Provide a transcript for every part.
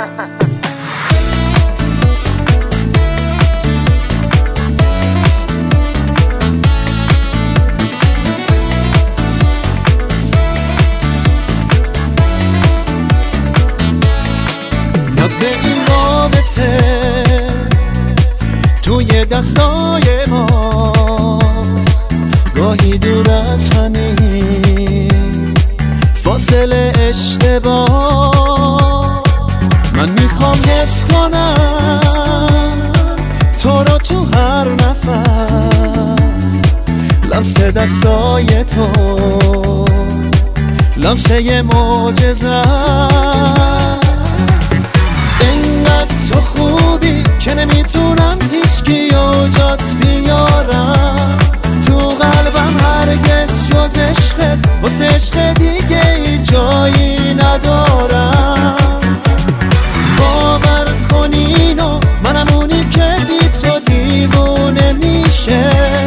نبض این رابطه توی دستای ماست، گاهی دور از همین فاصله اشتباه. من میخوام حس کنم تو رو تو هر نفس، لمس دستای تو لمسه یه معجزه. اینقدر تو خوبی که نمیتونم هیچکیو جات بیارم تو قلبم، هرگز جز عشقت واسه عشق دیگه ای جایی ندارم. باور کن اینو، منم اونی که بی تو دیوونه میشه.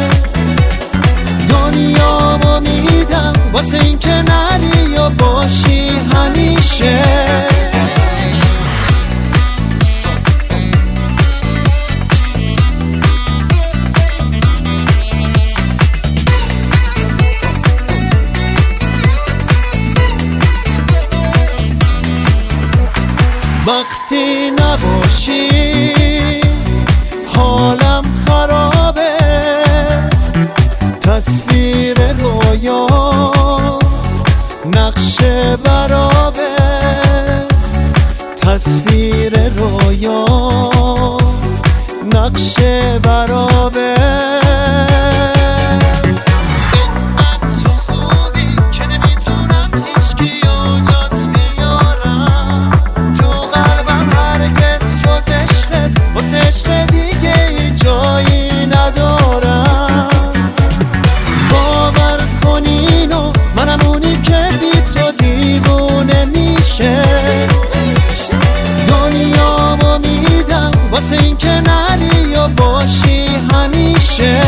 دنیامو میدم واسه این که نری و باشی همیشه. وقتی نباشی حالم خرابه، تصویر رویا نقش برابه، تصویر رویا نقش برابه. عشق دیگه ای جایی ندارم. باور کن اینو، منم اونی که بی تو دیوونه میشه. دنیامو میدم واسه این که نری و باشی همیشه.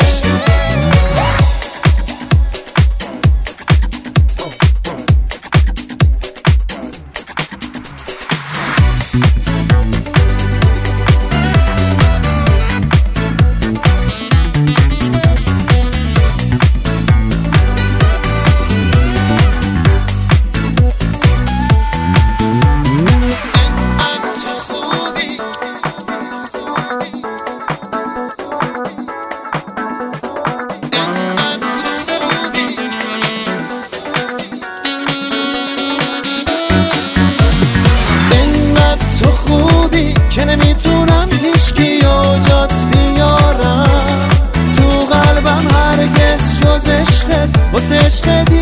که نمیتونم هیچکیو جات بیارم تو قلبم، هرگز جز عشقت واسه عشق